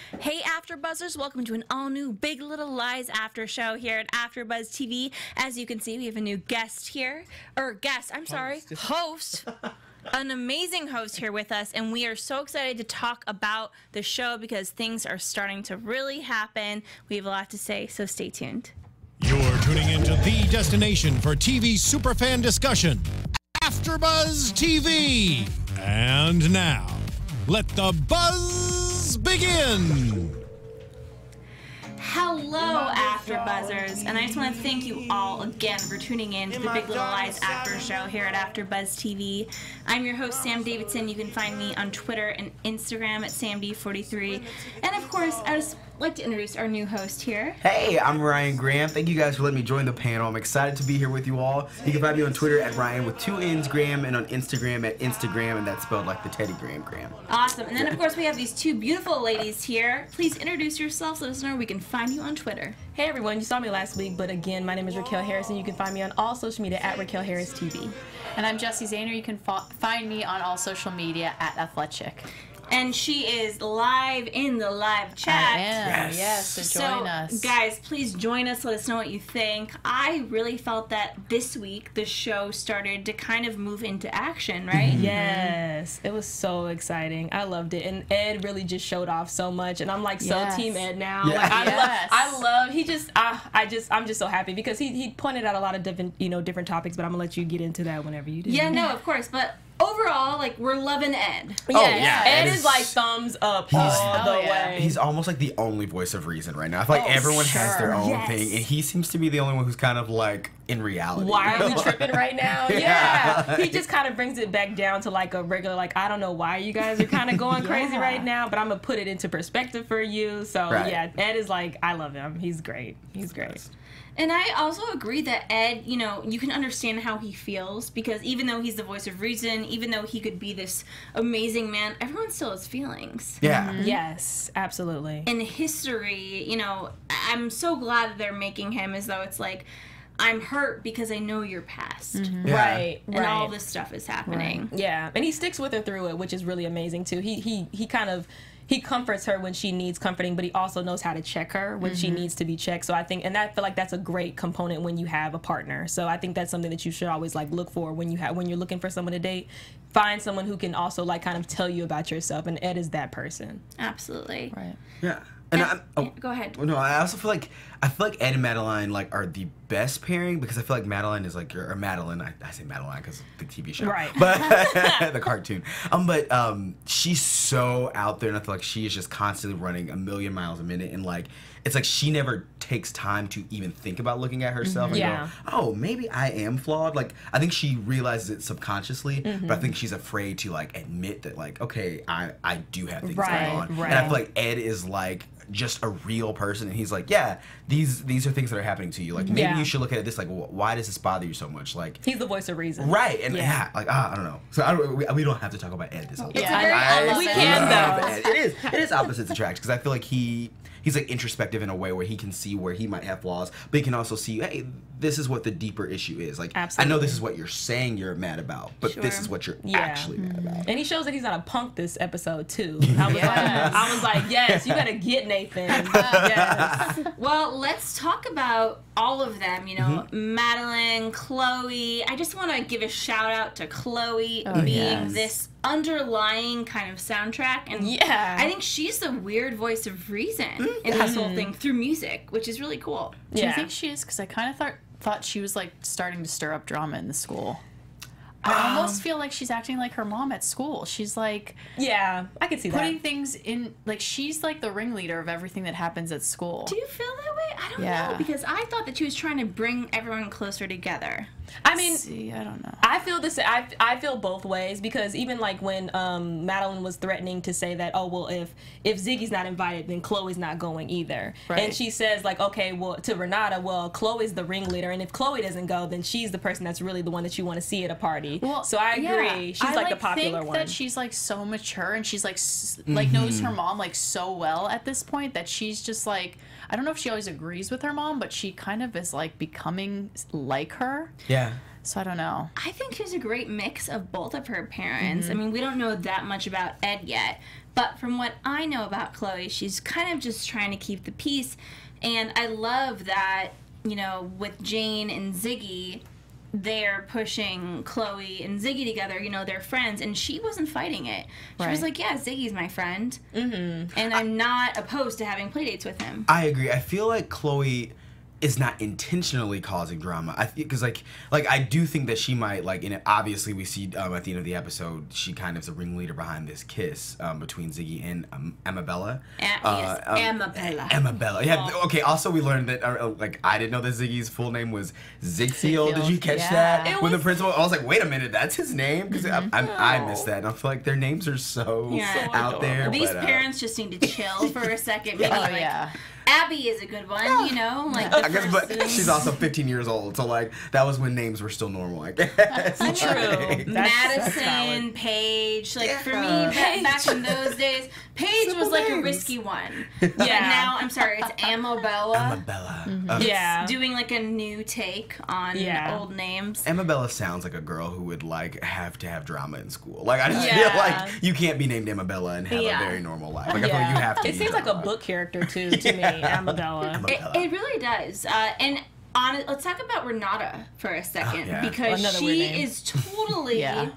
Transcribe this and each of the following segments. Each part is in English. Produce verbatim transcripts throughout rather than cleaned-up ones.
Hey AfterBuzzers, welcome to an all-new Big Little Lies after show here at AfterBuzz T V. As you can see, we have a new guest here, or guest, I'm sorry, host. An amazing host here with us, and we are so excited to talk about the show because things are starting to really happen. We have a lot to say, so stay tuned. You're tuning into the destination for T V superfan discussion, AfterBuzz T V. And now, let the buzz begin. Hello, AfterBuzzers, and I just want to thank you all again for tuning in to the Big Little Lies After Show here at AfterBuzz T V. I'm your host, Sam Davidson. You can find me on Twitter and Instagram at Sam D forty-three. And of course, I just like to introduce our new host here. Hey, I'm Ryan Graham. Thank you guys for letting me join the panel. I'm excited to be here with you all. You can find me on Twitter at Ryan with two N's Graham, and on Instagram at Instagram, and that's spelled like the Teddy Graham Graham. Awesome. And then, of course, we have these two beautiful ladies here. Please introduce yourselves. Let us know where we can find you on Twitter. Hey everyone, you saw me last week, but again, my name is Raquel Harris, and you can find me on all social media at Raquel Harris T V. And I'm Jessie Zahner. You can fo- find me on all social media at Athletic. And she is live in the live chat. I am, Yes. yes, so join so, us. guys, please join us. Let us know what you think. I really felt that this week the show started to kind of move into action, right? Yes, it was so exciting. I loved it, and Ed really just showed off so much, and I'm like so Yes. team Ed now. Yeah. Like I Yes. love, I love. He just, I, I just, I'm just so happy because he he pointed out a lot of different, you know, different topics. But I'm gonna let you get into that whenever you do. Yeah, no, of course. But overall, like, we're loving Ed. Yeah, Oh, yeah, Ed Ed is is- like thumbs up He's- all the Oh, yeah. way. He's almost like the only voice of reason right now. I feel like Oh, everyone has sure. their own Yes. thing, and he seems to be the only one who's kind of like in reality. Why are we tripping right now? Yeah. Yeah. He just kind of brings it back down to like a regular, like, I don't know why you guys are kind of going crazy Yeah. right now, but I'm going to put it into perspective for you. So, Right. yeah, Ed is like, I love him. He's great. He's great. And I also agree that Ed, you know, you can understand how he feels because even though he's the voice of reason, even though he could be this amazing man, everyone still has feelings. Yeah. Yes, absolutely. In history, you know, I'm so glad that they're making him as though it's like, I'm hurt because I know your past. Yeah. Right, And right. all this stuff is happening. Yeah, and he sticks with her through it, which is really amazing too. He he he kind of he comforts her when she needs comforting, but he also knows how to check her when she needs to be checked. So I think, and I feel like that's a great component when you have a partner. So I think that's something that you should always like look for when you have when you're looking for someone to date. Find someone who can also like kind of tell you about yourself, and Ed is that person. Absolutely. Right. Yeah. And And- I'm, oh, Go ahead. No, I also feel like I feel like Ed and Madeline like are the best pairing because I feel like Madeline is like or Madeline. I, I say Madeline because the T V show, Right. But the cartoon. Um, but um, she's so out there, and I feel like she is just constantly running a million miles a minute, and like it's like she never takes time to even think about looking at herself and Yeah. go, oh, maybe I am flawed. Like I think she realizes it subconsciously, but I think she's afraid to like admit that like okay, I I do have things Right, going on, right. and I feel like Ed is like just a real person, and he's like, yeah, these these are things that are happening to you. Like maybe Yeah. you should look at it this like, wh- why does this bother you so much? Like, He's the voice of reason. right? And Yeah. yeah, like ah, I don't know. So I don't, we, we don't have to talk about Ed this whole time. Yeah, a very- I, I love we it. can, love though. Ed. It is it is opposites attract because I feel like he. He's like introspective in a way where he can see where he might have flaws, but he can also see, hey, this is what the deeper issue is. Like, I know Absolutely. this is what you're saying you're mad about, but this Sure. is what you're Yeah. actually mad about. And he shows that he's not a punk this episode too. I was Yes. like, I was like, yes, you better get Nathan. yes. Well, let's talk about all of them, you know, Mm-hmm. Madeline, Chloe. I just want to give a shout out to Chloe Oh, being yes. this underlying kind of soundtrack. And Yeah. I think she's the weird voice of reason in this whole thing through music, which is really cool. Do you Yeah. think she is? Because I kind of thought thought she was like starting to stir up drama in the school. I almost feel like she's acting like her mom at school. She's like Yeah, I could see putting that. things in, like she's like the ringleader of everything that happens at school. Do you feel that way? I don't Yeah. know, because I thought that she was trying to bring everyone closer together. I mean, See, I don't know. I feel this. I, I feel both ways because even like when um, Madeline was threatening to say that, oh well, if if Ziggy's not invited, then Chloe's not going either. Right. And she says like, okay, well to Renata, well Chloe's the ringleader, and if Chloe doesn't go, then she's the person that's really the one that you want to see at a party. Well, so I yeah. agree. She's I, like, the popular think one. that she's like so mature and she's like s- like knows her mom like so well at this point that she's just like I don't know if she always agrees with her mom, but she kind of is like becoming like her. Yeah. So I don't know. I think she's a great mix of both of her parents. Mm-hmm. I mean, we don't know that much about Ed yet, but from what I know about Chloe, she's kind of just trying to keep the peace. And I love that, you know, with Jane and Ziggy, they're pushing Chloe and Ziggy together. You know, they're friends, and she wasn't fighting it. She Right. was like, yeah, Ziggy's my friend, mm-hmm. and I'm not opposed to having playdates with him. I agree. I feel like Chloe is not intentionally causing drama. I because like like I do think that she might like. And obviously we see um, at the end of the episode she kind of is a ringleader behind this kiss um, between Ziggy and um, Amabella. A- yes, Amabella. Amabella. Yeah. Okay. Also, we learned that uh, like I didn't know that Ziggy's full name was Ziegfeld. Did you catch Yeah. that? It When the was- principal, I was like, wait a minute, that's his name because I, I, I missed that. And I feel like their names are so Yeah. So out there. These but, uh, parents just need to chill for a second. Maybe Oh, like yeah. Abby is a good one, you know, like the I guess, but first- she's also fifteen years old, so like that was when names were still normal, I guess. True. Like, That's- that's Madison, valid. Paige. Like for me, Yeah. ba- back in those days, Paige was like a risky one. But Yeah. now, I'm sorry, it's Amabella. Amabella. Uh, Yeah. Doing like a new take on Yeah. old names. Amabella sounds like a girl who would like have to have drama in school. Like I just Yeah. feel like you can't be named Amabella and have Yeah. a very normal life. Like I feel like you have to. It be seems like a drama. book character too to me, Amabella. It, it really does. Uh, and on, let's talk about Renata for a second Oh, yeah. because Another weird she name. is totally, Yeah.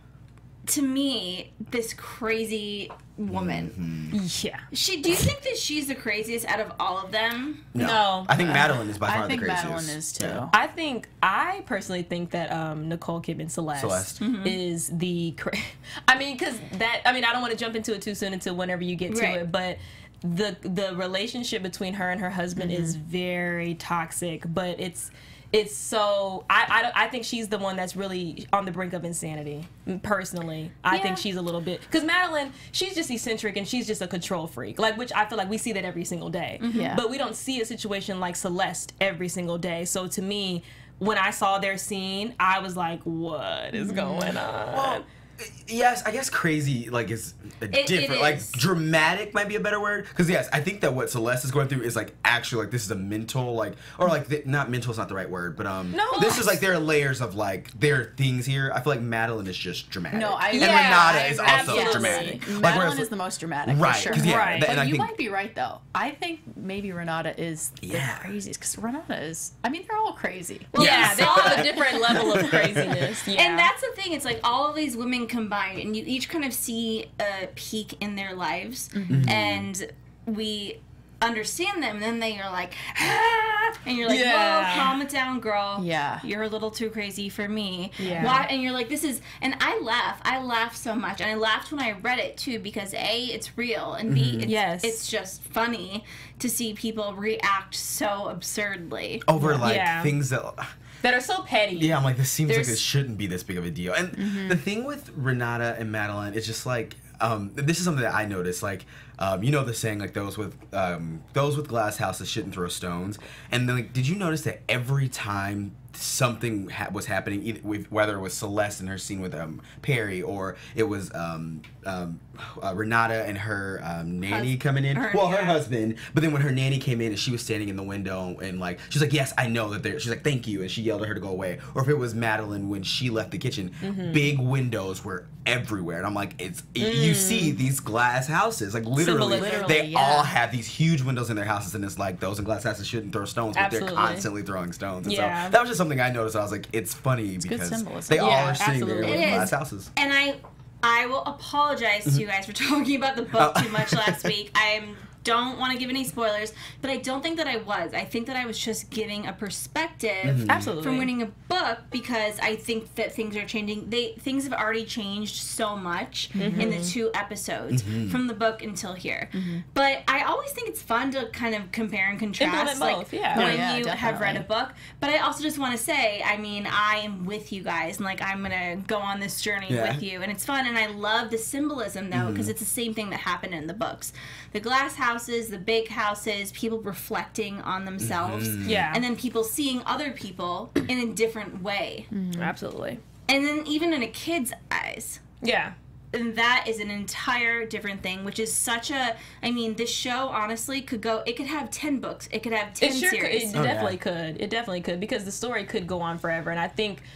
to me, this crazy woman. Yeah. She, do you think that she's the craziest out of all of them? No. No. I think Madeline is by far I think the craziest. Madeline is too. Yeah. I think I personally think that um, Nicole Kidman Celeste, Celeste. is the. Cra- I mean, because that. I mean, I don't want to jump into it too soon until whenever you get to Right. it, but the the relationship between her and her husband is very toxic. But it's it's so. I, I don't- I think she's the one that's really on the brink of insanity. Personally, I Yeah. think she's a little bit because Madeline, she's just eccentric and she's just a control freak. Like, which I feel like we see that every single day. Yeah. But we don't see a situation like Celeste every single day. So to me, when I saw their scene, I was like, "What is going on?" Well, yes, I guess crazy like is a it different. Like is. dramatic might be a better word because yes, I think that what Celeste is going through is like actually like this is a mental like or like the, not mental is not the right word, but um, No. this is like there are layers of like there are things here. I feel like Madeline is just dramatic. No, I and yeah, Renata I is agree. also Absolutely. dramatic. Like Madeline whereas- is the most dramatic, right? for sure. 'cause, yeah, Right. th- But and I you think might be right though. I think maybe Renata is Yeah. the craziest because Renata is. I mean, they're all crazy. Well, Yeah, you they saw all have a it. different level of craziness. Yeah. And that's the thing. It's like all of these women combined, and you each kind of see a peak in their lives, Mm-hmm. and we understand them. And then they are like, ah! And you're like, Yeah. whoa, calm it down, girl. Yeah. You're a little too crazy for me. Yeah. Why? And you're like, this is, and I laugh. I laugh so much. And I laughed when I read it too, because A, it's real, and B, it's, Yes. it's just funny to see people react so absurdly. over like Yeah. things that. that are so petty. Yeah, I'm like, this seems like There's- this shouldn't be this big of a deal. And the thing with Renata and Madeline is just like, um, this is something that I noticed. Like, um, you know the saying, like those with um, those with glass houses shouldn't throw stones. And then, like, did you notice that every time something ha- was happening, either with whether it was Celeste in her scene with um, Perry, or it was um, um, uh, Renata and her um, nanny Hus- coming in. her- well, her yeah. husband. But then when her nanny came in and she was standing in the window and like she's like, yes, I know that there. She's like, thank you, and she yelled at her to go away. Or if it was Madeline when she left the kitchen, big windows were everywhere, and I'm like, it's you see these glass houses, like literally, Symbolism. they Literally, yeah. all have these huge windows in their houses, and it's like those in glass houses shouldn't throw stones, but Absolutely. they're constantly throwing stones. And Yeah. so that was just something I noticed. I was like, it's funny good because symbolism. they all Yeah, are sitting there absolutely. with It is. glass houses. And I I will apologize to you guys for talking about the book too much last week. I don't want to give any spoilers, but I don't think that I was. I think that I was just giving a perspective Absolutely. from reading a book because I think that things are changing. They things have already changed so much in the two episodes from the book until here. But I always think it's fun to kind of compare and contrast, Implement like both, yeah. when Oh, yeah, you have read a definitely. book. But I also just want to say, I mean, I am with you guys, and like I'm gonna go on this journey Yeah. with you, and it's fun. And I love the symbolism though, because it's the same thing that happened in the books: the glass houses, the big houses, people reflecting on themselves, Yeah. and then people seeing other people in a different way, Absolutely. and then even in a kid's eyes. Yeah. And that is an entire different thing, which is such a. I mean, this show honestly could go. It could have ten books. It could have ten It sure could. series. It Oh, yeah. definitely could. It definitely could because the story could go on forever. And I think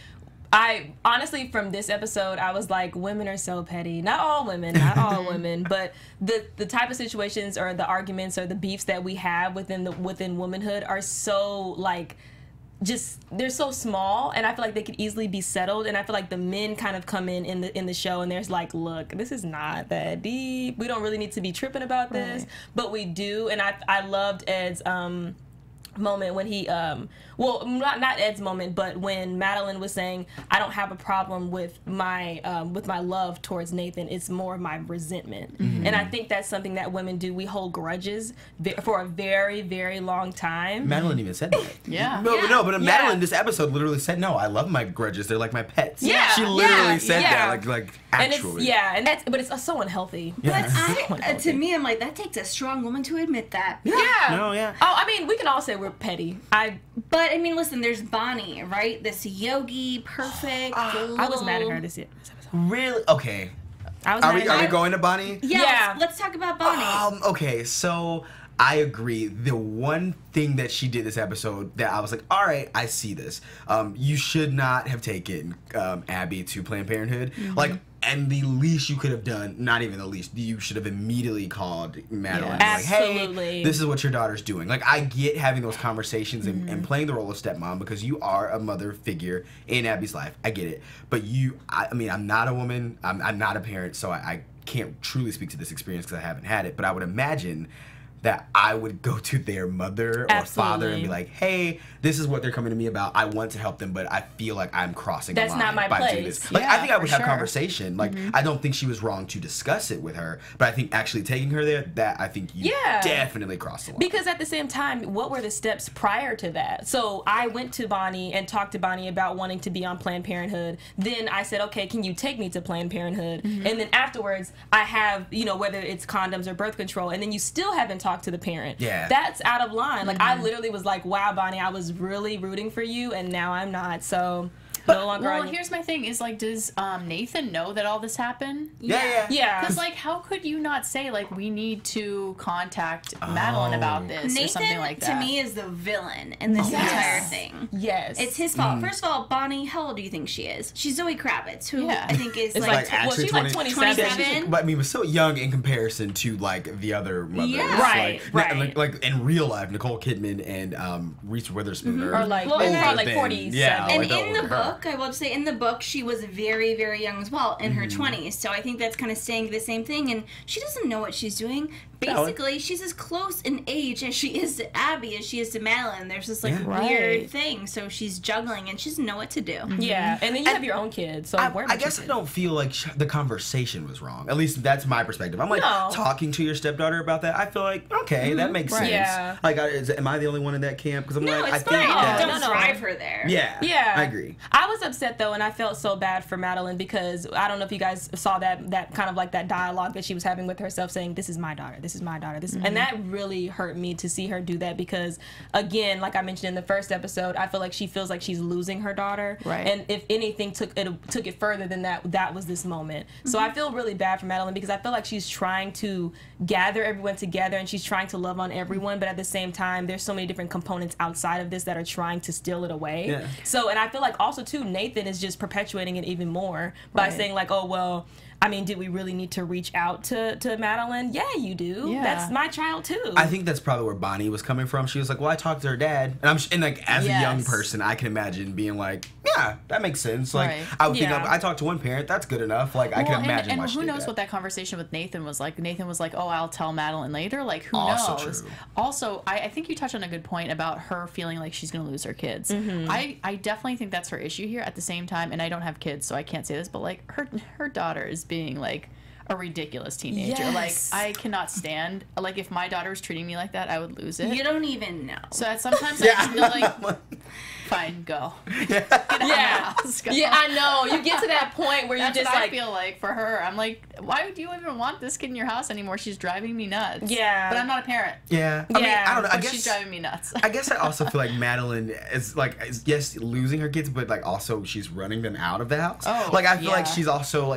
I honestly, from this episode, I was like, women are so petty. Not all women, not all women, but the the type of situations or the arguments or the beefs that we have within the within womanhood are so like. Just they're so small, and I feel like they could easily be settled. And I feel like the men kind of come in in the in the show, and there's like, look, this is not that deep. We don't really need to be tripping about this, right. But we do. And I I loved Ed's um moment when he um well not not Ed's moment, but when Madeline was saying, I don't have a problem with my um with my love towards Nathan, it's more my resentment. Mm-hmm. And I think that's something that women do. We hold grudges for a very very long time. Madeline even said that. Yeah. No, yeah. no, but yeah. Madeline this episode literally said, no, I love my grudges, they're like my pets. Yeah. She literally yeah. said yeah. that, like like actually. And it's, yeah, and that's but it's so unhealthy. Yeah. But I, uh, to me, I'm like, that takes a strong woman to admit that. Yeah. No, yeah. Oh, I mean, we can all say we're petty. I But I mean, listen, there's Bonnie, right? This yogi, perfect. little... I was mad at her this year. Really? Okay. I was Are mad we at are her. we going to Bonnie? Yeah. Yeah. Let's, let's talk about Bonnie. Um, okay, so I agree. The one thing that she did this episode that I was like, all right, I see this. Um, you should not have taken um, Abby to Planned Parenthood. Mm-hmm. Like, and the least you could have done, not even the least, you should have immediately called Madeline. Yeah. Like, hey, Absolutely. this is what your daughter's doing. Like, I get having those conversations and, Mm-hmm. and playing the role of stepmom because you are a mother figure in Abby's life. I get it. But you, I, I mean, I'm not a woman. I'm, I'm not a parent, so I, I can't truly speak to this experience because I haven't had it. But I would imagine that I would go to their mother or Absolutely. father and be like, hey, this is what they're coming to me about. I want to help them, but I feel like I'm crossing That's the line not my by doing place. this. Like, I Yeah, think I would for have sure. conversation. Like, Mm-hmm. I don't think she was wrong to discuss it with her, but I think actually taking her there, that I think you Yeah. definitely crossed the line. Because at the same time, what were the steps prior to that? So I went to Bonnie and talked to Bonnie about wanting to be on Planned Parenthood. Then I said, okay, can you take me to Planned Parenthood? Mm-hmm. And then afterwards, I have, you know, whether it's condoms or birth control, and then you still haven't talked to the parent. Yeah. That's out of line. Like, Mm-hmm. I literally was like, wow, Bonnie, I was really rooting for you, and now I'm not. So no longer Well, are you- here's my thing: is like, does um, Nathan know that all this happened? yeah, yeah. Yeah. Because like, how could you not say like we need to contact Madeline Oh. about this or Nathan, something like that? to me, is the villain in this Yes. entire thing. Yes. It's his fault. First of all, Bonnie, how old do you think she is? She's Zoe Kravitz, who Yeah. I think is It's like, like, Like, well, actually she's like twenty twenty-seven. twenty-seven. But I mean, was so young in comparison to like the other mothers. Yeah. Right, like, right. Like, like in real life, Nicole Kidman and um, Reese Witherspoon are Or like, Well, they're and probably then- like forties. yeah, And like, in that the was her. book, I will say, in the book, she was very, very young as well, in her twenties. So I think that's kind of saying the same thing. And she doesn't know what she's doing. Basically, she's as close in age as she is to Abby as she is to Madeline. There's this like Yeah. weird Right. thing. So she's juggling and she doesn't know what to do. Yeah, and then you have your own kids. So I, where I would you guess I sit? don't feel like sh- the conversation was wrong. At least that's my perspective. I'm like No. talking to your stepdaughter about that. I feel like okay, that makes Right. sense. Yeah. Like, I, is, am I the only one in that camp? Because I'm No, like, I it's think fine. that. Don't No, no. drive her there. Yeah. Yeah, I agree. I was upset though, and I felt so bad for Madeline because I don't know if you guys saw that that kind of like that dialogue that she was having with herself, saying, "This is my daughter. This is my daughter." This, and that really hurt me to see her do that because, again, like I mentioned in the first episode, I feel like she feels like she's losing her daughter. Right. And if anything took it took it further than that, that was this moment. So I feel really bad for Madeline because I feel like she's trying to gather everyone together and she's trying to love on everyone, but at the same time, there's so many different components outside of this that are trying to steal it away. Yeah. So, and I feel like also too, Nathan is just perpetuating it even more by Right. saying like, oh well, I mean, did we really need to reach out to to Madeline? Yeah, you do. Yeah. That's my child too. I think that's probably where Bonnie was coming from. She was like, "Well, I talked to her dad," and I'm sh- and like as a young Yes. person, I can imagine being like, "Yeah, that makes sense." Like Right. I would Yeah. think I, I talked to one parent, that's good enough. Like I Well, can and, imagine and why she who did knows that. what that conversation with Nathan was like. Nathan was like, "Oh, I'll tell Madeline later." Like, who Also knows? true. Also, I, I think you touched on a good point about her feeling like she's going to lose her kids. I, I definitely think that's her issue here. At the same time, and I don't have kids, so I can't say this, but like her her daughter is being like a ridiculous teenager. Yes. Like I cannot stand. Like if my daughter was treating me like that, I would lose it. You don't even know. So that sometimes I just feel like, fine, go. Get out of my yeah, house, go. yeah, I know. You get to that point where you That's just what like, I feel like for her. I'm like, why would you even want this kid in your house anymore? She's driving me nuts. Yeah. But I'm not a parent. Yeah, I mean, Yeah. I don't know. I But guess she's driving me nuts. I guess I also feel like Madeline is like is, yes losing her kids, but like also she's running them out of the house. Oh, like I feel like yeah. she's also like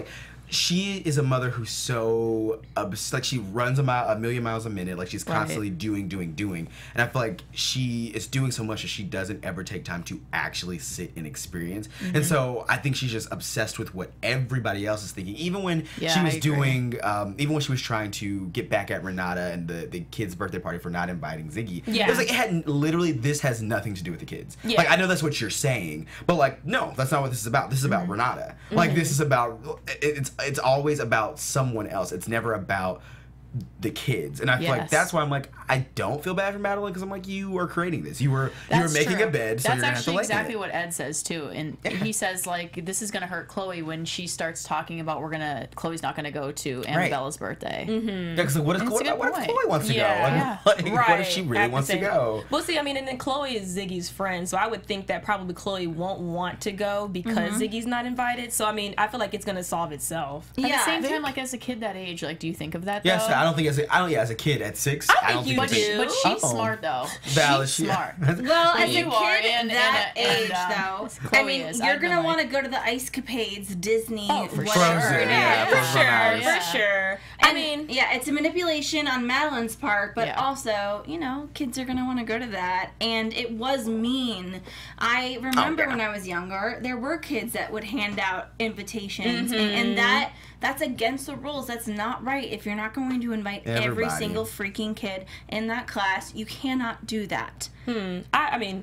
she is a mother who's so obs- like she runs a mile, a million miles a minute. Like she's constantly right. doing, doing, doing. And I feel like she is doing so much that she doesn't ever take time to actually sit and experience. Mm-hmm. And so I think she's just obsessed with what everybody else is thinking. Even when yeah, she was doing, um, even when she was trying to get back at Renata and the the kids' birthday party for not inviting Ziggy. Yeah. It was like it had literally this has nothing to do with the kids. Yeah. Like I know that's what you're saying, but like no, that's not what this is about. This is about mm-hmm. Renata. Like mm-hmm. this is about it's. It's always about someone else. It's never about the kids. And I feel yes. like that's why I'm like, I don't feel bad for Madeline because I'm like, you are creating this. You were that's you were making true. a bed, so that's you're gonna have to lay exactly in it. What Ed says too. And he says like this is gonna hurt Chloe when she starts talking about we're gonna Chloe's not gonna go to Annabella's right. birthday. Mm-hmm. Yeah, because like, what if Chloe, what if Chloe wants to yeah. go? Like, yeah. like, right. What if she really At wants to go? Well, see, I mean, and then Chloe is Ziggy's friend, so I would think that probably Chloe won't want to go because mm-hmm. Ziggy's not invited. So I mean, I feel like it's gonna solve itself. At yeah, the same time, like as a kid that age, like do you think of that? Though? Yes, I don't think as a, I don't yeah as a kid at six. I, I don't think think you it's do. But she's oh. smart though. Valid. She's smart. Well, as a you kid are, at and, that and, age, and, though, um, I mean, is. you're I've gonna like, want to go to the Ice Capades, Disney, oh, for whatever. Frozen, yeah, yeah, for Frozen sure, yeah. for sure. And, I mean, yeah, it's a manipulation on Madeline's part, but yeah. also, you know, kids are gonna want to go to that, and it was mean. I remember oh, yeah. when I was younger, there were kids that would hand out invitations, mm-hmm. and, and that. That's against the rules. That's not right. If you're not going to invite Everybody. every single freaking kid in that class, you cannot do that. Hmm. I, I mean,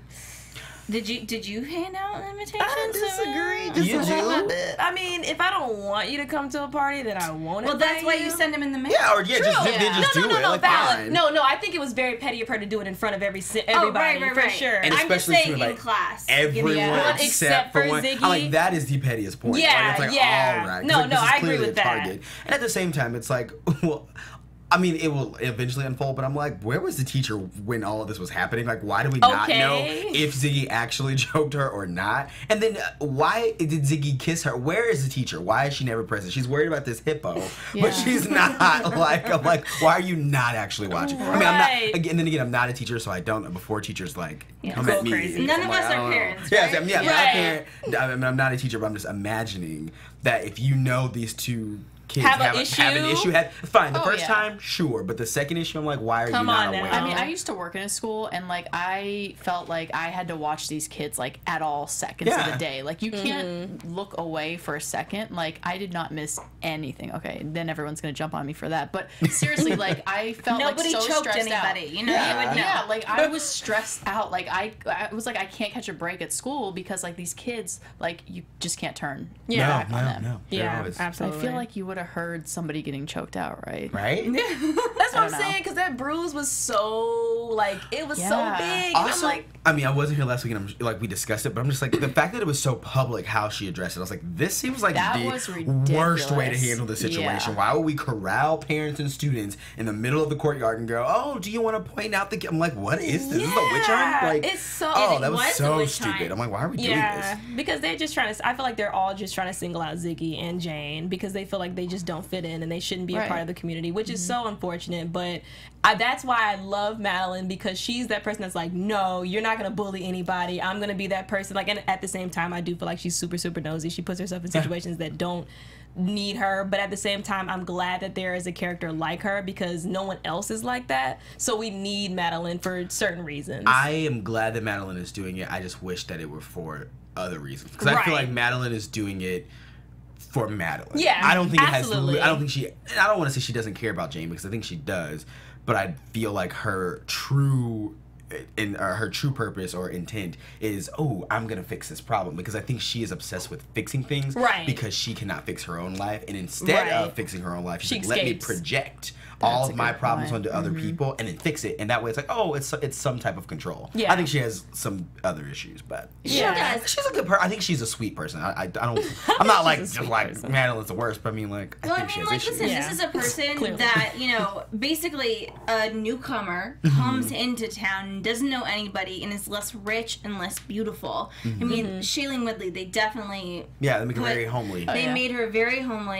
did you did you hand out invitations? I disagree. You Just do? a little bit. I mean, if I don't want you to come to a party, then I won't. Well, that's why you. you send them in the mail. Yeah, or yeah, True. just, yeah. Then just no, do no, no, it. no, Like, valid. fine. No, no. I think it was very petty of her to do it in front of every everybody oh, right, right, for right. sure. And I'm just especially saying to, like, in class. Everyone Yeah. except, except for one. Ziggy. I'm like, that is the pettiest point. Yeah, like, it's like, yeah. all right. No, like, no, this is I agree clearly with a that. target. And at the same time, it's like, well, I mean, it will eventually unfold, but I'm like, where was the teacher when all of this was happening? Like, why do we not Okay. know if Ziggy actually choked her or not? And then, uh, why did Ziggy kiss her? Where is the teacher? Why is she never present? She's worried about this hippo, Yeah. but she's not. Like, I'm like, why are you not actually watching? I mean, I'm not. Again, and then again, I'm not a teacher, so I don't know. Before teachers like Yeah. come Go at me, crazy. None I'm of like, us I are don't know. parents, Yes, right? I'm, yeah, I'm Right. not a parent. I mean, I'm not a teacher, but I'm just imagining that if you know these two kids Have have, an a, have an issue? issue. Have, fine, the Oh, first yeah. time, sure, but the second issue, I'm like, why are Come you not on now. aware? I mean, I used to work in a school, and like I felt like I had to watch these kids like at all seconds Yeah. of the day. Like you can't look away for a second. Like I did not miss anything. Okay, then everyone's gonna jump on me for that. But seriously, like I felt Nobody like so choked stressed anybody. out. You know, Yeah. you would know. Yeah, like I was stressed out. Like I, I was like I can't catch a break at school because like these kids, like you just can't turn your Yeah. back no, on no, them. no. They're Yeah, always- absolutely. I feel like you would have heard somebody getting choked out, right? Right? That's what I I'm don't know. saying, because that bruise was so, like, it was Yeah. so big. and Also, I'm like, I mean, I wasn't here last week, and I'm, like we discussed it, but I'm just like the fact that it was so public how she addressed it. I was like, this seems like That the was worst way to ridiculous. handle the situation. Yeah. Why would we corral parents and students in the middle of the courtyard and go, "Oh, do you want to point out the?" I'm like, what is this? Is this a witch Yeah, hunt? Like, it's so- oh, it that was, was a so witch stupid. hunt. I'm like, why are we yeah, doing this? because they're just trying to, I feel like they're all just trying to single out Ziggy and Jane because they feel like they just don't fit in and they shouldn't be Right. a part of the community, which is so unfortunate. But I, that's why I love Madeline, because she's that person that's like, no, you're not going to bully anybody. I'm going to be that person. Like, and at the same time, I do feel like she's super, super nosy. She puts herself in situations that don't need her, but at the same time, I'm glad that there is a character like her because no one else is like that. So we need Madeline for certain reasons. I am glad that Madeline is doing it. I just wish that it were for other reasons, because I feel Right. like Madeline is doing it for Madeline. Yeah, I don't think absolutely. it has. I don't think she. I don't want to say she doesn't care about Jane, because I think she does. But I feel like her true, in uh, her true purpose or intent is, oh, I'm gonna fix this problem, because I think she is obsessed with fixing things, Right. Because she cannot fix her own life, and instead Right. of fixing her own life, she's She like, let me escapes. project all That's of a my good problems point. onto other people and then fix it, and that way it's like, oh, it's it's some type of control. Yeah. I think she has some other issues, but Yeah. does. she's a good person. I think she's a sweet person. I, I, I don't. I'm not like She's a just sweet like person. Madeline's the worst, but I mean like I Well, I think she mean, has like, issues. listen, Yeah. this is a person Clearly. that, you know, basically a newcomer Mm-hmm. comes into town and doesn't know anybody and is less rich and less beautiful. I mean, Shailene Woodley, they definitely Yeah, they make her put- very homely. They yeah. made her very homely.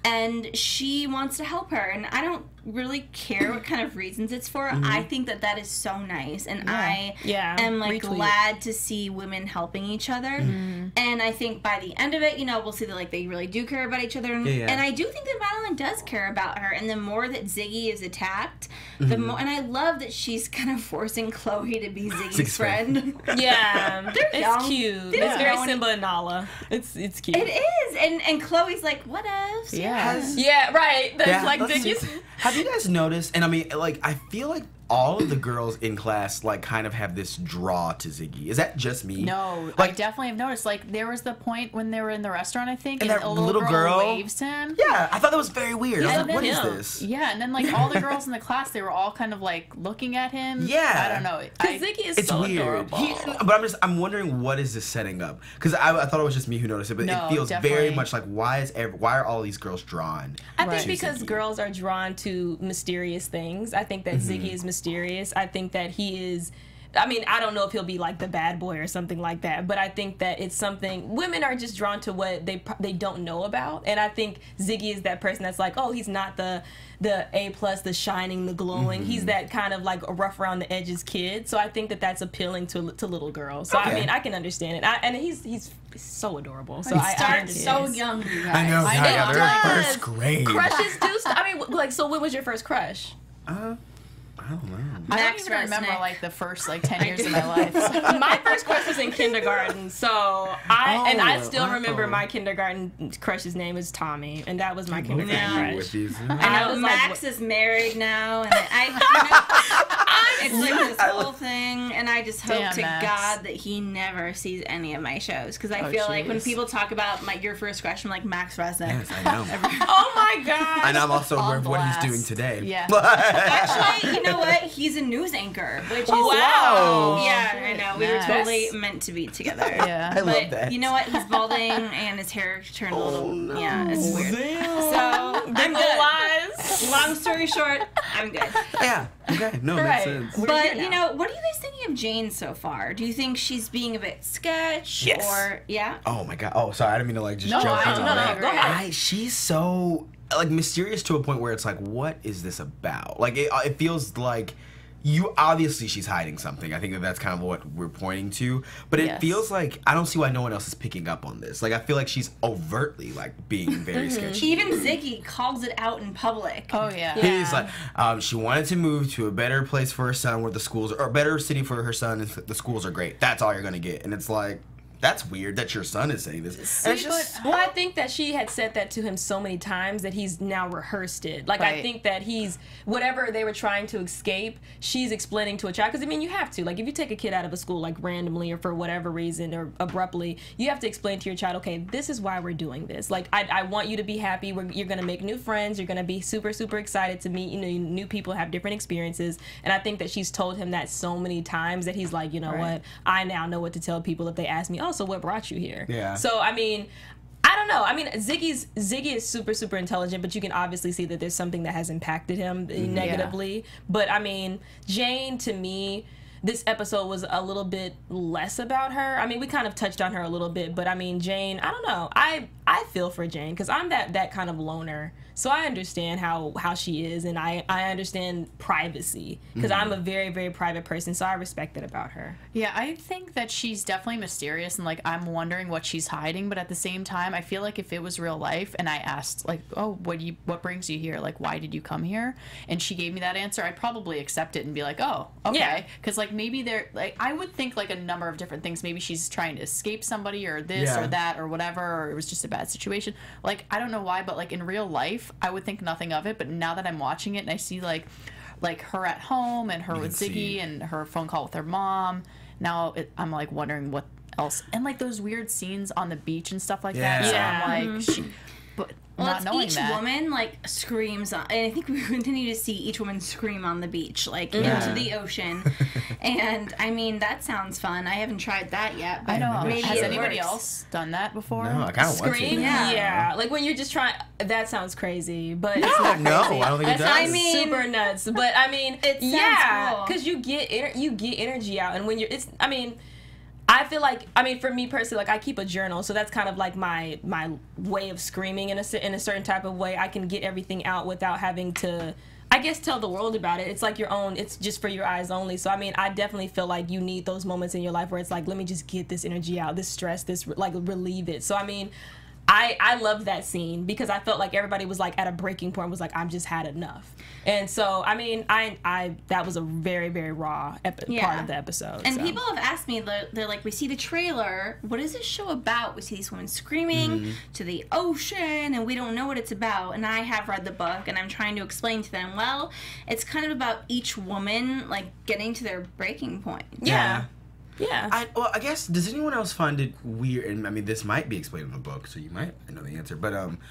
and she wants to help her. And I don't really care what kind of reasons it's for. Mm-hmm. I think that that is so nice, and yeah. I yeah. am like Retweet. glad to see women helping each other. Mm-hmm. And I think by the end of it, you know, we'll see that like they really do care about each other. And, yeah, yeah. and I do think that Madeline does care about her. And the more that Ziggy is attacked, the mm-hmm. more. And I love that she's kind of forcing Chloe to be Ziggy's Six friend. Yeah, They're it's young. cute. They're It's very young. Simba and Nala. It's it's cute. It is, and and Chloe's like, what else? Yeah. Yeah, right. That's Yeah, like let's Ziggy's. see. Have you guys noticed? And I mean, like, I feel like all of the girls in class like kind of have this draw to Ziggy. Is that just me? No, like, I definitely have noticed. Like, there was the point when they were in the restaurant, I think, and, and, that a little, little girl, girl waves him. Yeah, I thought that was very weird. I Yeah, was like, what is him. this? Yeah, and then like all the girls in the class, they were all kind of like looking at him. Yeah. I don't know. Because I- Ziggy is It's so weird. adorable. He, but I'm just I'm wondering what is this setting up? Because I, I thought it was just me who noticed it, but No, it feels very definitely. much like why is every, why are all these girls drawn? I Right. think because to Ziggy? girls are drawn to mysterious things. I think that Mm-hmm. Ziggy is mysterious. I think that he is. I mean, I don't know if he'll be like the bad boy or something like that, but I think that it's something women are just drawn to what they they don't know about, and I think Ziggy is that person that's like, oh, he's not the the A plus, the shining, the glowing. Mm-hmm. He's that kind of like a rough around the edges kid. So I think that that's appealing to to little girls. So Okay. I mean, I can understand it. I, and he's he's so adorable. So He I, I starts so understand. young, you guys. I know. I yeah, know. yeah, they're It in does. first grade. Crushes do. St- I mean, like, so when was your first crush? Uh, I don't know. I don't Max even remember Resnick. like the first like ten years of my life. So. My first crush was in kindergarten, so I and I Oh, still wow. remember my kindergarten crush's name was Tommy, and that was my kindergarten Yeah. crush. With these. I I know was like, Max is married now, and I, you know, it's like this whole thing, and I just hope Damn, to Max. God that he never sees any of my shows, because I Oh, feel like when jeez. people talk about my your first crush, I'm like Max Resnick. Yes, I know. Oh my god! And I'm also aware On of what he's blast. doing today. Yeah. Actually, you know what? He's a news anchor, which is Oh, wow. Yeah, I know. We Max. were totally meant to be together. Yeah. I love But that. you know what? He's balding and his hair turned a little. Oh, no. Yeah, it's weird. Damn. So I'm Big good. lies. Long story short, I'm good. Yeah. Okay. No, it Right. makes sense. We're But here you now. know, what are you guys thinking of Jane so far? Do you think she's being a bit sketch, Yes. or yeah? Oh my god. Oh, sorry. I didn't mean to like just No, jump I- in no, on no, that. go ahead. I, she's so like mysterious to a point where it's like, what is this about? Like it, it feels like you obviously she's hiding something. I think that that's kind of what we're pointing to. But it Yes. feels like I don't see why no one else is picking up on this. Like I feel like she's overtly like being very sketchy. Even Ziggy calls it out in public. Oh yeah. Yeah. He's like, um, she wanted to move to a better place for her son where the schools are, or a better city for her son and the schools are great. That's all you're gonna get. And it's like, that's weird that your son is saying this. And it's just, Well, I think that she had said that to him so many times that he's now rehearsed it. Like, I Right. think that he's, whatever they were trying to escape, she's explaining to a child. Because, I mean, you have to. Like, if you take a kid out of a school, like, randomly or for whatever reason or abruptly, you have to explain to your child, okay, this is why we're doing this. Like, I, I want you to be happy. We're, you're going to make new friends. You're going to be super, super excited to meet, you know, new people, have different experiences. And I think that she's told him that so many times that he's like, you know Right. what? I now know what to tell people if they ask me, oh, so what brought you here? Yeah. So I mean, I don't know. I mean, Ziggy's Ziggy is super super intelligent, but you can obviously see that there's something that has impacted him negatively. But I mean, Jane to me, this episode was a little bit less about her. I mean, we kind of touched on her a little bit, but I mean, Jane, I don't know. I I feel for Jane because I'm that that kind of loner. So I understand how how she is, and I I understand privacy because I'm a very very private person. So I respect that about her. Yeah, I think that she's definitely mysterious and like I'm wondering what she's hiding, but at the same time, I feel like if it was real life and I asked like, "Oh, what do you what brings you here? Like why did you come here?" and she gave me that answer, I'd probably accept it and be like, "Oh, okay." Yeah. Cuz like maybe there like I would think like a number of different things. Maybe she's trying to escape somebody or this Yeah. or that or whatever, or it was just a bad situation. Like I don't know why, but like in real life, I would think nothing of it, but now that I'm watching it and I see like like her at home and her You with can Ziggy see. and her phone call with her mom. Now it, I'm like wondering what else, and like those weird scenes on the beach and stuff like that. So Yeah. I'm like, she, but Well, not it's knowing each that. woman like screams on, and I think we continue to see each woman scream on the beach, like Yeah. into the ocean. And I mean, that sounds fun. I haven't tried that yet. But I know. Maybe Has it anybody works. else done that before? no, I kind of want to. Scream? Yeah. Yeah. Like when you're just trying. That sounds crazy, but it's No, not no, crazy. I don't think it That sounds does. I mean- super nuts. But I mean, It sounds yeah, cool. because you get ener- you get energy out, and when you're, it's. I mean, I feel like, I mean, for me personally, like I keep a journal, so that's kind of like my my way of screaming in a cer- in a certain type of way. I can get everything out without having to, I guess, tell the world about it. It's like your own, it's just for your eyes only. So I mean, I definitely feel like you need those moments in your life where it's like, let me just get this energy out, this stress, this like relieve it. So I mean, I, I loved that scene because I felt like everybody was like at a breaking point, was like, I've just had enough. And so, I mean, I I that was a very, very raw epi- Yeah. part of the episode. And so. people have asked me, they're, they're like, we see the trailer. What is this show about? We see these women screaming Mm-hmm. to the ocean, and we don't know what it's about. And I have read the book, and I'm trying to explain to them, well, it's kind of about each woman, like, getting to their breaking point. Yeah. Yeah. I, well, I guess, does anyone else find it weird? And I mean, this might be explained in the book, so you might know the answer. But um,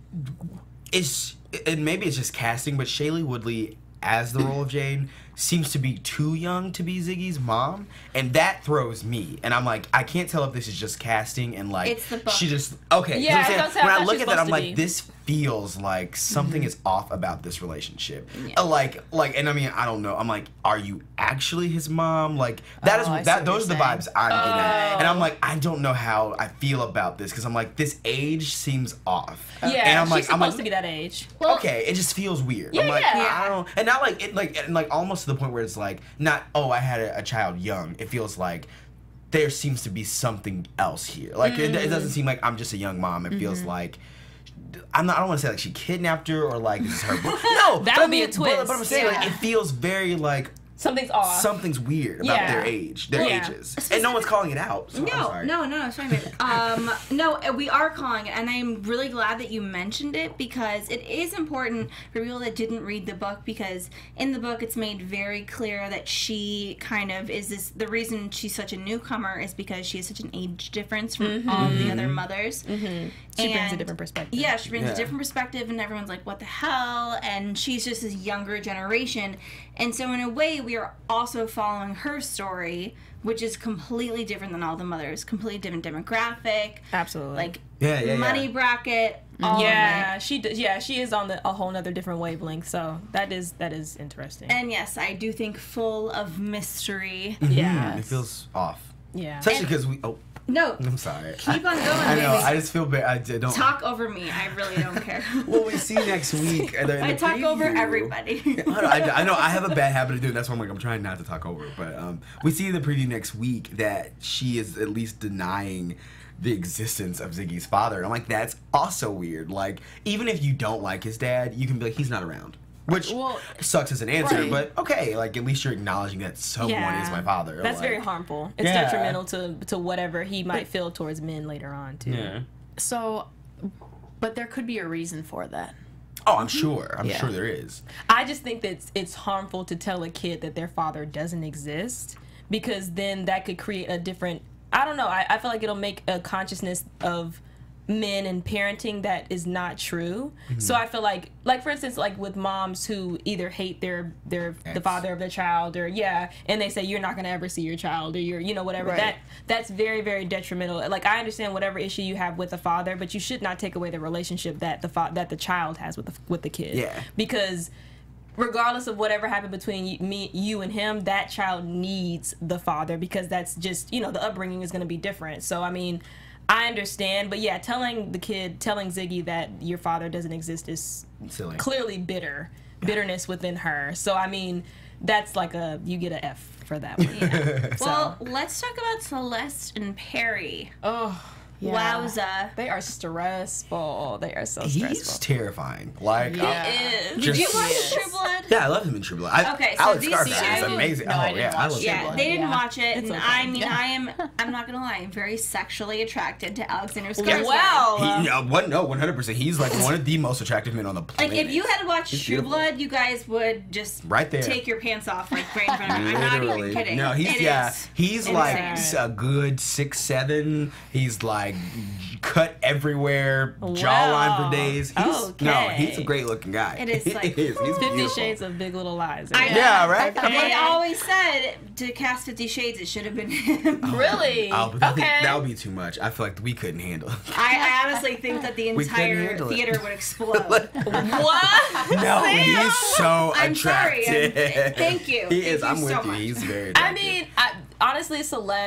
it's and maybe it's just casting, but Shailene Woodley as the role of Jane seems to be too young to be Ziggy's mom, and that throws me. And I'm like, I can't tell if this is just casting and like It's the book. she just okay. Yeah, so I'm I was saying, gonna say, I when I thought look she at was that, I'm supposed to like, be. this feels like something is off about this relationship. Yeah. Uh, Like, like, and I mean, I don't know. I'm like, are you actually his mom? Like, that is Oh, I see that. what Those are you're the saying. vibes I'm getting at, Oh. and I'm like, I don't know how I feel about this because I'm like, this age seems off. yeah, and I'm she's like, supposed I'm like, to be that age. okay, it just feels weird. Yeah, I'm like, yeah. I don't, and not like it, like, and like almost to the point where it's like, not, oh, I had a, a child young. It feels like there seems to be something else here. Like it, it doesn't seem like I'm just a young mom. It feels like. I'm not. I don't want to say like she kidnapped her or like this is her. Bo- no, That but would I be a mean, But, but I'm twist. saying like Yeah. it feels very like Something's off. something's weird about Yeah. their age, their Yeah. ages, and no one's calling it out. So I'm No, sorry. no, no, it's fine. babe. Um, no, we are calling it, and I'm really glad that you mentioned it because it is important for people that didn't read the book because in the book it's made very clear that she kind of is this. The reason she's such a newcomer is because she has such an age difference from all the other mothers. Mm-hmm. She brings a And- different perspective. Yeah, she brings Yeah. a different perspective, and everyone's like, "What the hell?" And she's just this younger generation, and so in a way, we are also following her story, which is completely different than all the mothers, completely different demographic, Absolutely. like Yeah, yeah, yeah. money bracket, all yeah, of it. she does. Yeah, she is on the, a whole nother different wavelength. So that is that is interesting. And yes, I do think full of mystery. yeah, It feels off, yeah. especially because we. Oh, No, I'm sorry. keep on going, I know. baby. I just feel bad. I d- don't. Talk over me. I really don't care. Well, we see next week. uh, the- in I the talk over preview- everybody. I, know, I, I know I have a bad habit of doing that, that's why I'm like I'm trying not to talk over. But um, we see in the preview next week that she is at least denying the existence of Ziggy's father. And I'm like, that's also weird. Like, even if you don't like his dad, you can be like, he's not around. Which Well, sucks as an answer, right. but okay, like at least you're acknowledging that someone Yeah. is my father. That's like, very harmful. It's Yeah. detrimental to to whatever he might feel towards men later on too. Yeah. So, but there could be a reason for that. Oh, I'm sure. I'm Yeah. sure there is. I just think that it's, it's harmful to tell a kid that their father doesn't exist because then that could create a different. I don't know. I, I feel like it'll make a consciousness of men and parenting that is not true. Mm-hmm. So I feel like, like for instance, like with moms who either hate their their the Ex. father of their child or yeah, and they say you're not gonna ever see your child or you're you know whatever Right. that that's very very detrimental. Like I understand whatever issue you have with the father, but you should not take away the relationship that the fa- that the child has with the with the kid. Yeah. Because regardless of whatever happened between you, me, you and him, that child needs the father because that's just, you know, the upbringing is going to be different. So, I mean, I understand. But yeah, telling the kid, telling Ziggy that your father doesn't exist is Silly. clearly bitter, bitterness within her. So, I mean, that's like a, you get an F for that one. Well, let's talk about Celeste and Perry. Oh, Wowza. They are stressful. They are so He's stressful. terrifying. Like, Yeah. Is. Did Just- you watch Yes. True Blood? yeah, I love him in True Blood. I, Okay, so Alex these Skarsgård is two- amazing. No, I oh didn't yeah, I watch love True Yeah, True Blood. they didn't Yeah. watch it, It's and okay. I mean, Yeah. I am, I'm not gonna lie, I'm very sexually attracted to Alexander Skarsgård. Wow. He, yeah, one, no, one hundred percent. He's like one of the most attractive men on the planet. Like, if you had watched He's True beautiful. Blood, you guys would just Right there. take your pants off, like, right in front of me. I'm not even Literally. kidding. No, he's It yeah, is he's like insane. a good six seven. He's like cut everywhere, jawline for days. He's no, Okay. he's a great looking guy. It is, like, he is. He's Fifty beautiful. Shades of Big Little Lies. I- Yeah, right. They always said to cast Fifty Shades, it should have been him. Really? Oh, but I think Okay. that would be too much. I feel like we couldn't handle it. I, I honestly think that the We couldn't entire handle it. theater would explode. What? No, he's so I'm sorry. attractive. I'm- thank you. He Thank is. you I'm so with you. much. He's very I attractive. mean, I, honestly, Celeste,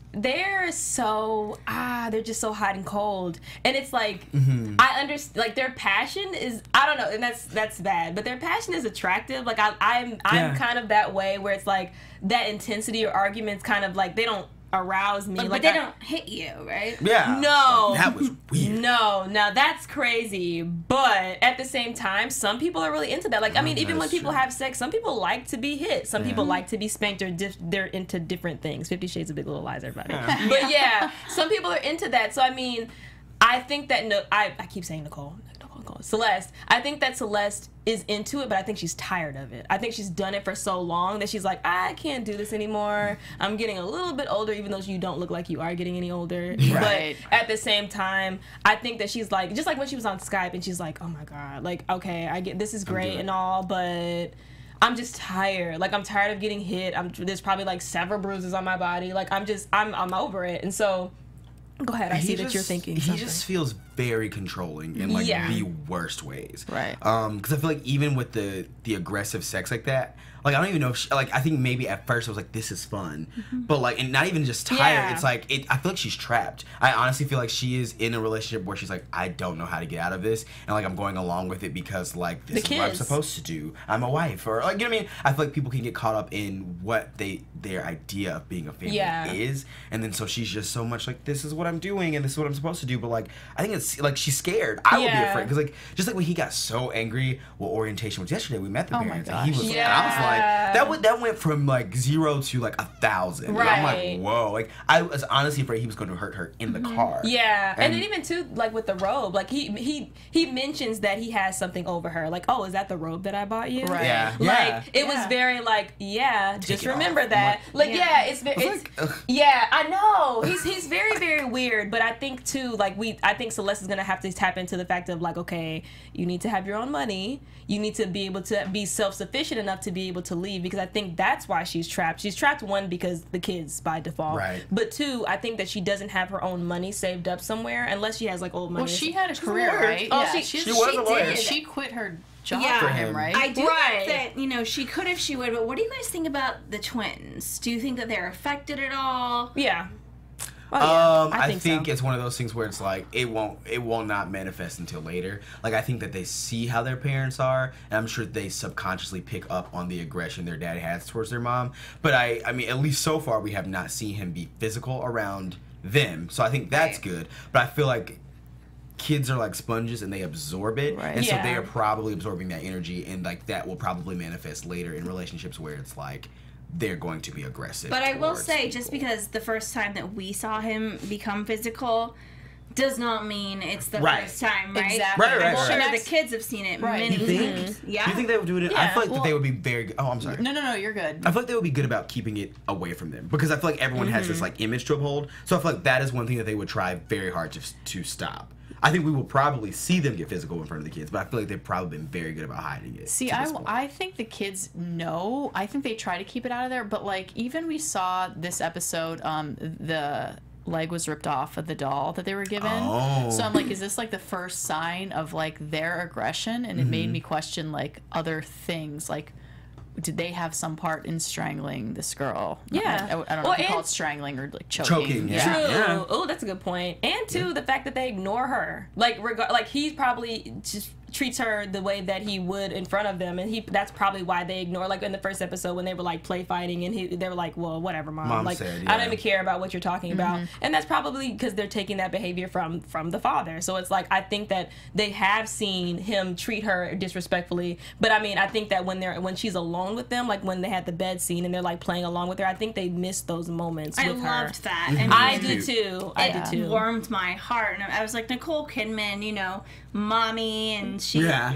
they're so ah they're just so hot and cold, and it's like Mm-hmm. I understand, like their passion is, I don't know, and that's that's bad, but their passion is attractive. Like I I'm I'm Yeah. kind of that way where it's like that intensity or arguments kind of like they don't arouse me. But, like but they I- don't hit you, right? Yeah. No. Like, that was weird. No, now that's crazy. But at the same time, some people are really into that. Like, I mean, even when that's people true. have sex, some people like to be hit. Some people like to be spanked, or diff- they're into different things. Fifty Shades of Big Little Lies, everybody. But yeah, some people are into that. So I mean, I think that no, I I keep saying Nicole. Nicole, Nicole. Celeste. I think that Celeste is into it, but I think she's tired of it. I think she's done it for so long that she's like, I can't do this anymore. I'm getting a little bit older, even though you don't look like you are getting any older. Right. But at the same time, I think that she's like, just like when she was on Skype and she's like, oh my God, like, okay, I get, this is great good. and all, but I'm just tired. Like, I'm tired of getting hit. I'm, there's probably like several bruises on my body. Like, I'm just, I'm, I'm over it. And so, go ahead. I He see that just- you're thinking He something. just feels very controlling in like Yeah. the worst ways. Right. Um, because I feel like even with the the aggressive sex like that, like I don't even know if she, like I think maybe at first I was like this is fun, but like and not even just tired. Yeah. It's like it. I feel like she's trapped. I honestly feel like she is in a relationship where she's like I don't know how to get out of this, and like I'm going along with it because like this The is what I'm kids. supposed to do. I'm a wife, or like you know what I mean. I feel like people can get caught up in what they their idea of being a family Yeah. is, and then so she's just so much like this is what I'm doing and this is what I'm supposed to do. But like I think it's like she's scared. I would be Yeah. afraid because like just like when he got so angry. Well, orientation was yesterday. We met the Oh my parents, and he gosh. was. And I was Yeah. like, that would that went from like zero to like a thousand. And I'm Right. like, whoa. Like I was honestly afraid he was going to hurt her in the car. Mm-hmm. Yeah, and, And- then even too, like with the robe, like he he he mentions that he has something over her. Like, oh, is that the robe that I bought you? Right. Yeah. Like yeah. it was Yeah. very like, yeah, just it remember off. that. I'm Like, Yeah. yeah, it's very, I was it's, like, ugh. yeah, I know. He's he's very very weird, but I think too, like we, I think Celeste is gonna have to tap into the fact of like, okay, you need to have your own money. You need to be able to be self sufficient enough to be able to leave, because I think that's why she's trapped. She's trapped, one, because the kids by default, Right. but two, I think that she doesn't have her own money saved up somewhere unless she has like old money. Well, she had a career, lawyer. right? Oh, yeah, she- she's- she was a lawyer. did. She quit her job Yeah. for For him, him. right? I do Right. think that, you know, she could if she would, but what do you guys think about the twins? Do you think that they're affected at all? Yeah. Oh, yeah. Um, I, think, think, so. it's one of those things where it's like it won't it will not manifest until later. Like I think that they see how their parents are, and I'm sure they subconsciously pick up on the aggression their dad has towards their mom. But I I mean at least so far we have not seen him be physical around them. So I think that's Right. good. But I feel like kids are like sponges and they absorb it, Right. and so Yeah. they are probably absorbing that energy, and like that will probably manifest later in relationships where it's like they're going to be aggressive. But I will towards say, just people. because the first time that we saw him become physical does not mean it's the Right. first time, right? Exactly. Right, right, I'm right. sure That's- the kids have seen it Right. many You think? times. Yeah. Do you think they would do it? I Yeah. feel like that they Well- would be very good. Oh, I'm sorry. No, no, no, you're good. I feel like they would be good about keeping it away from them because I feel like everyone has this like image to uphold. So I feel like that is one thing that they would try very hard to to stop. I think we will probably see them get physical in front of the kids, but I feel like they've probably been very good about hiding it. See, to I, this point. I think the kids know. I think they try to keep it out of there. But like, even we saw this episode, um, the leg was ripped off of the doll that they were given. Oh. So I'm like, is this like the first sign of like their aggression? And it made Mm-hmm. me question like other things, like. Did they have some part in strangling this girl? Yeah. I, I don't know Well, if you call and- it strangling or like choking. Choking, yeah. True. Yeah. Oh, that's a good point. And two, the fact that they ignore her, like regard, like he probably just treats her the way that he would in front of them, and he that's probably why they ignore. Like in the first episode when they were like play fighting, and he they were like, "Well, whatever, mom. Mom like said, I yeah. don't even care about what you're talking about." And that's probably because they're taking that behavior from from the father. So it's like I think that they have seen him treat her disrespectfully. But I mean, I think that when they're when she's alone with them, like when they had the bed scene and they're like playing along with her, I think they missed those moments I with her. loved that. And I it did too. I did too. warmed my heart. And I was like, Nicole Kidman, you know, mommy, and she. Yeah.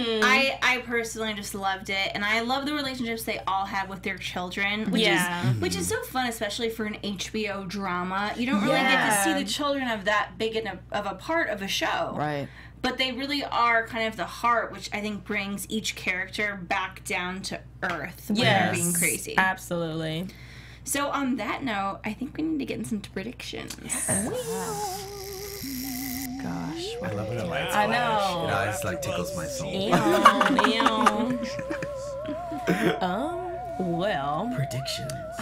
I, I personally just loved it, and I love the relationships they all have with their children, which Yeah. is which is so fun, especially for an H B O drama. You don't really get Yeah. to see the children of that big of a, of a part of a show, Right. but they really are kind of the heart, which I think brings each character back down to earth when Yes. they're being crazy. Absolutely. So on that note, I think we need to get into some predictions. Gosh. I love when the lights I flash. know. You know, it just like tickles my soul. Ew, ew. um, well, Predictions. I don't know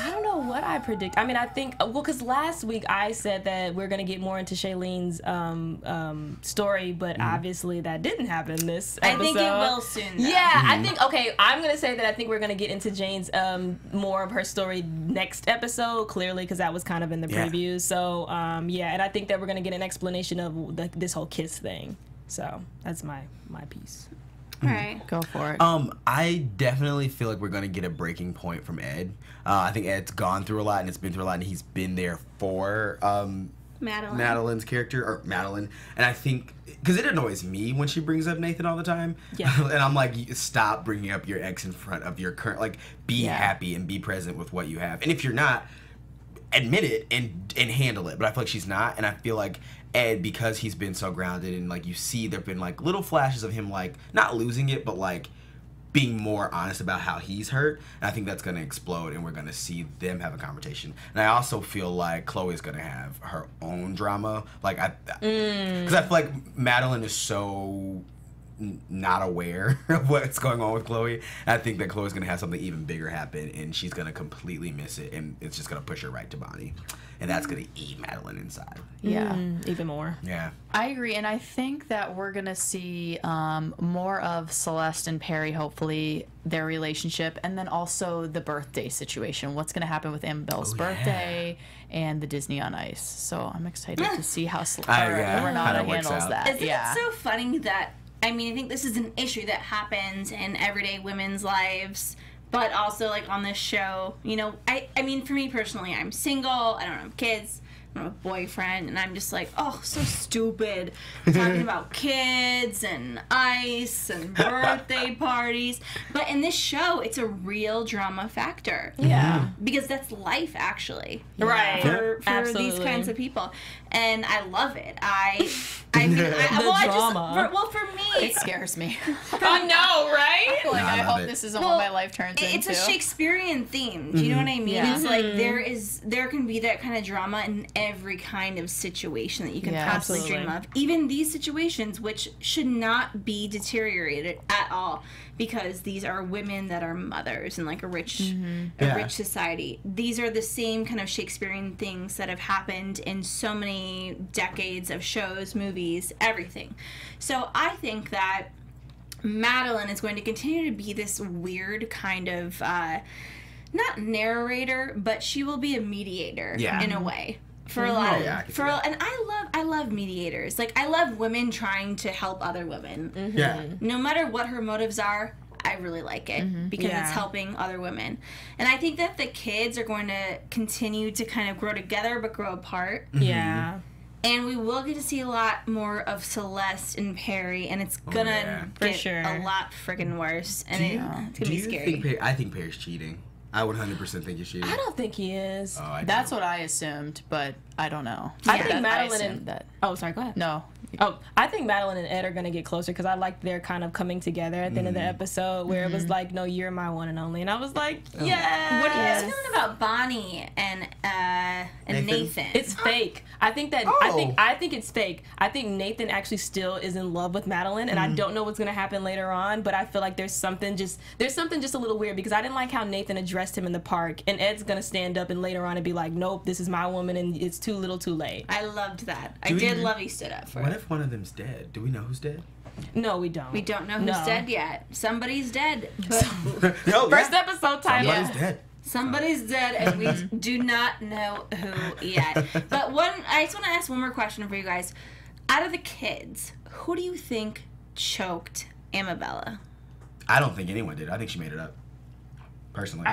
what I predict. I mean, I think well, because last week I said that we're gonna get more into Shailene's um, um, story, but Mm-hmm. obviously that didn't happen this I episode. think it will soon. Though. Yeah, Mm-hmm. I think okay. I'm gonna say that I think we're gonna get into Jane's um, more of her story next episode, clearly, because that was kind of in the Yeah. preview. So um, yeah, and I think that we're gonna get an explanation of the, this whole kiss thing. So that's my my piece. All right. Go for it. Um, I definitely feel like we're gonna get a breaking point from Ed. Uh, I think Ed's gone through a lot and it's been through a lot, and he's been there for um, Madeline. Madeline's character or Madeline, and I think because it annoys me when she brings up Nathan all the time. Yeah. And I'm like, stop bringing up your ex in front of your current. Like, be Yeah. happy and be present with what you have, and if you're not, admit it and and handle it. But I feel like she's not, and I feel like Ed, because he's been so grounded and like you see there've been like little flashes of him like not losing it, but like being more honest about how he's hurt, and I think that's gonna explode and we're gonna see them have a conversation. And I also feel like Chloe's gonna have her own drama, like I because I feel like Madeline is so n- not aware of what's going on with Chloe. I think that Chloe's gonna have something even bigger happen, and she's gonna completely miss it, and it's just gonna push her right to Bonnie, and that's gonna eat Madeline inside. yeah. Mm, even more. Yeah. I agree, and I think that we're gonna see um, more of Celeste and Perry, hopefully their relationship, and then also the birthday situation. What's gonna happen with Annabelle's Oh, yeah. birthday and the Disney on Ice? So I'm excited to see how Cel- I- or yeah, how Renata that works handles out. that. Isn't yeah, it so funny that I mean I think this is an issue that happens in everyday women's lives, but also like on this show. You know, I I mean for me personally, I'm single. I don't have kids. I don't have a boyfriend, and I'm just like, oh, so stupid. Talking about kids and ice and birthday parties. But in this show, it's a real drama factor. Yeah. Because that's life, actually. Right. For, for these Absolutely. kinds of people. And I love it. I, I mean, I, The well, I just, drama. for, well, for me, it scares me. I know, right? like I I, love hope it. this isn't well, what my life turns it's into. a Shakespearean theme. Do you know what I mean? Yeah. It's like there is, there can be that kind of drama in every kind of situation that you can Yeah, possibly dream absolutely. of. Even these situations, which should not be deteriorated at all, because these are women that are mothers in like a rich, a Yeah. rich society. These are the same kind of Shakespearean things that have happened in so many decades of shows, movies, everything. So I think that Madeline is going to continue to be this weird kind of uh, not narrator, but she will be a mediator Yeah. in a way for a lot of yeah, I can see for that. and I love I love mediators. Like I love women trying to help other women. Yeah. No matter what her motives are, I really like it because Yeah. it's helping other women. And I think that the kids are going to continue to kind of grow together but grow apart. Yeah. And we will get to see a lot more of Celeste and Perry, and it's gonna yeah. For get sure. a lot friggin' worse, and Do it, you, it's do gonna be you scary. think Perry, I think Perry's cheating. I would one hundred percent think he's cheating. I don't think he is. Oh, I That's do. what I assumed, but I don't know. I Yeah. think That- Madeline assumed and that. oh, sorry, go ahead. No. Oh, I think Madeline and Ed are gonna get closer because I like their kind of coming together at the end of the episode where it was like, "No, you're my one and only," and I was like, "Yeah." What are you guys feeling about Bonnie and uh, and Nathan? Nathan? It's fake. I think that I think Oh. I think it's fake. I think Nathan actually still is in love with Madeline, and I don't know what's gonna happen later on. But I feel like there's something just there's something just a little weird because I didn't like how Nathan addressed him in the park, and Ed's gonna stand up and later on and be like, "Nope, this is my woman, and it's too little, too late." I loved that. I Do we- did love he stood up for What it. if one of them's dead? Do we know who's dead? No, we don't. We don't know who's No. dead yet. Somebody's dead. But No, First yeah. episode title. Somebody's dead. somebody's dead, and we do not know who yet. But one, I just want to ask one more question for you guys. Out of the kids, who do you think choked Amabella? I don't think anyone did. I think she made it up. Personally.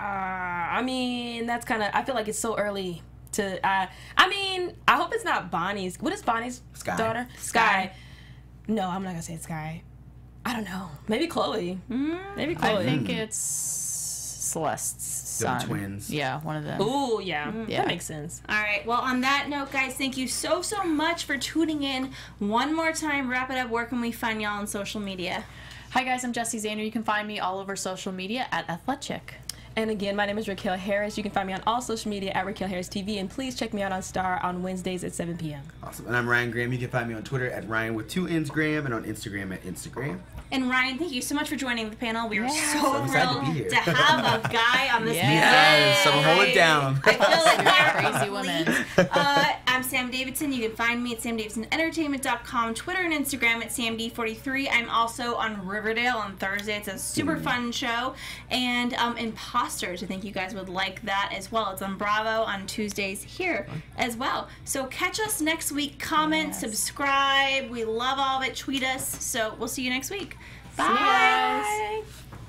Ah, I mean, that's kind of. I feel like it's so early to. Uh, I mean, I hope it's not Bonnie's. What is Bonnie's Sky. daughter? Sky. No, I'm not gonna say it's Sky. I don't know. Maybe Chloe. Maybe Chloe. I think it's Celeste's They're son. twins. Yeah, one of them. Ooh, yeah, Yeah. that makes sense. All right. Well, on that note, guys, thank you so, so much for tuning in. One more time, wrap it up. Where can we find y'all on social media? Hi guys, I'm Jessie Zander. You can find me all over social media at Athletic. And again, my name is Raquel Harris. You can find me on all social media at Raquel Harris T V, and please check me out on Star on Wednesdays at seven p.m. Awesome. And I'm Ryan Graham. You can find me on Twitter at Ryan with two N's Graham and on Instagram at Instagram. And Ryan, thank you so much for joining the panel. We are Yeah. so, So excited to thrilled be here. to, have a guy on this Yeah. panel. Yes, someone hold it down. I feel like we're Crazy woman. Uh, I'm Sam Davidson. You can find me at sam davidson entertainment dot com, Twitter and Instagram at sam d forty-three. I'm also on Riverdale on Thursday. It's a super fun show. And um, Imposters, I think you guys would like that as well. It's on Bravo on Tuesdays here as well. So catch us next week. Comment, Yes. subscribe. We love all of it. Tweet us. So we'll see you next week. Bye. guys.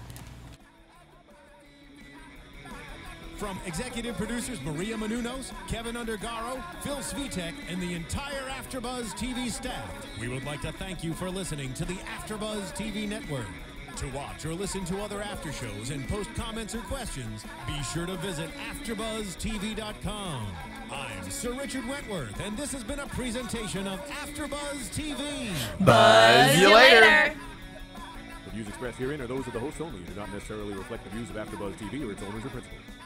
From executive producers Maria Menounos, Kevin Undergaro, Phil Svitek, and the entire AfterBuzz T V staff, we would like to thank you for listening to the AfterBuzz T V network. To watch or listen to other after shows and post comments or questions, be sure to visit after buzz t v dot com. I'm Sir Richard Wentworth, and this has been a presentation of AfterBuzz T V. Buzz you later. The views expressed herein are those of the hosts only and do not necessarily reflect the views of AfterBuzz T V or its owners or principals.